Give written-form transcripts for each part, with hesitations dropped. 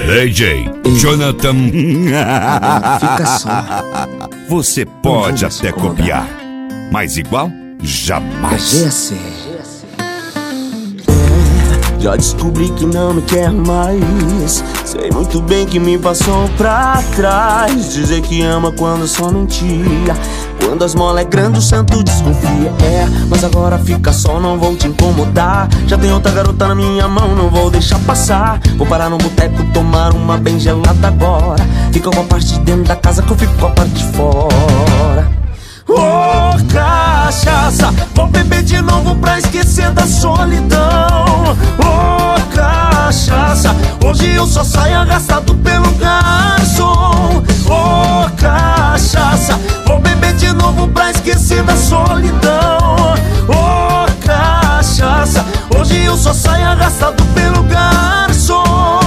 DJ Jonathan. Fica só. Você pode até copiar, mas igual, jamais. Já descobri que não me quer mais. Sei muito bem que me passou pra trás. Dizer que ama quando só mentia. Quando a esmola é grande o santo desconfia. Mas agora fica só, não vou te incomodar. Já tem outra garota na minha mão, não vou deixar passar. Vou parar no boteco, tomar uma bem gelada agora. Fica com a parte de dentro da casa que eu fico com a parte de fora. Oh, cachaça, vou beber de novo pra esquecer da solidão. Oh, cachaça, hoje eu só saio arrastado pelo garçom. Oh, cachaça, vou beber de novo pra esquecer da solidão. Oh, cachaça, hoje eu só saio arrastado pelo garçom.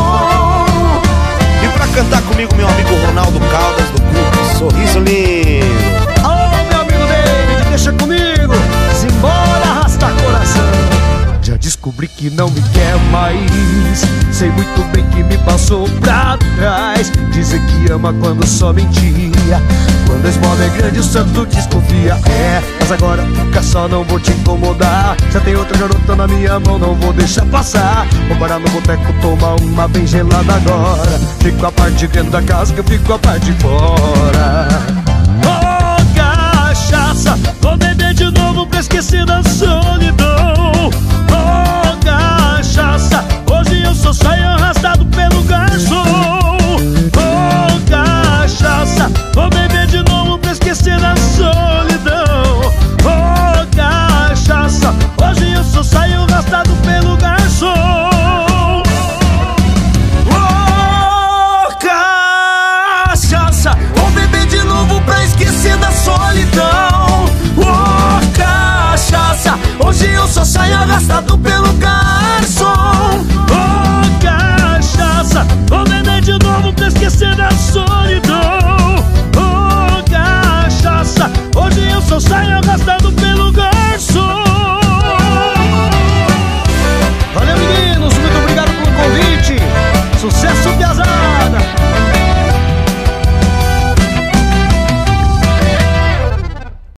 E pra cantar comigo, meu amigo Ronaldo Caldas do grupo Sorriso Lindo. Deixa comigo, simbora arrastar coração. Já descobri que não me quer mais. Sei muito bem que me passou pra trás. Dizer que ama quando só mentia. Quando a esmola é grande o santo desconfia. Mas agora fica só, não vou te incomodar. Já tem outra garota na minha mão, não vou deixar passar. Vou parar no boteco, tomar uma bem gelada agora. Fico a parte de dentro da casa que eu fico a parte de fora. Vou beber de novo pra esquecer da solidão. Oh, cachaça, hoje eu só saio arrastado pelo garçom. Oh, cachaça, vou beber de novo pra esquecer da solidão. Oh, cachaça, hoje eu só saio arrastado pelo garçom. Oh, cachaça, vou beber de novo pra esquecer da solidão. Oh, cachaça, hoje eu só saio arrastado pelo